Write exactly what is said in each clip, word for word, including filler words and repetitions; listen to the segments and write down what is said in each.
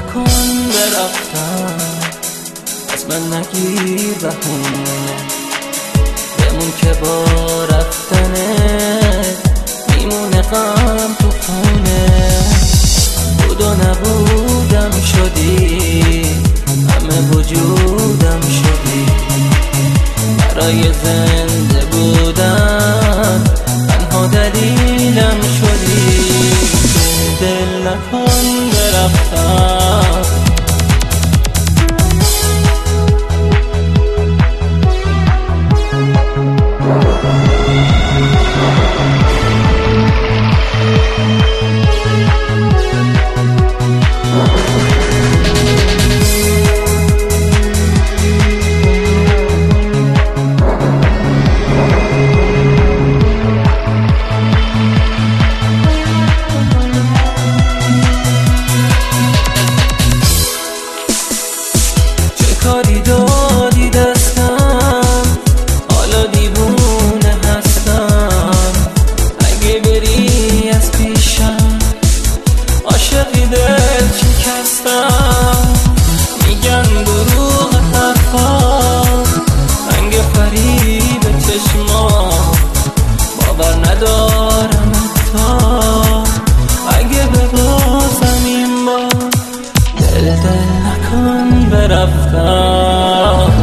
نکن برفتم، از من نگیر بهونه، بمون که با رفتنه میمونه غم تو خونه. بود و نبودم شدی، همه وجودم شدی، برای زنده بودن تنها دلیلم شدی. دل نکن برفتم، کاری دادی دستم، حالا دیوونه هستم. اگه بری از پیشم عاشقی دل شکستم. میگن دروغ حرفا، رنگ فریب چشما، باور ندارم حتی اگه ببازم این بار. دل دل نکن برفتم.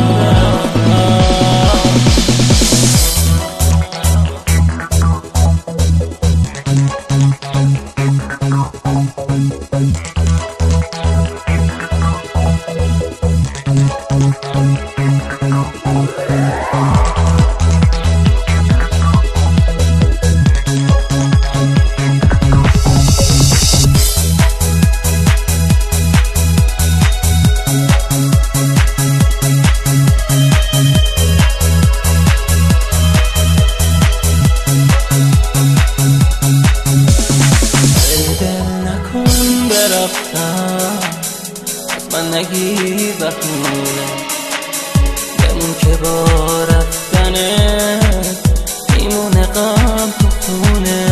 برفتم، از من نگیر بهونه، بمون که با رفتنه میمونه غم تو خونه.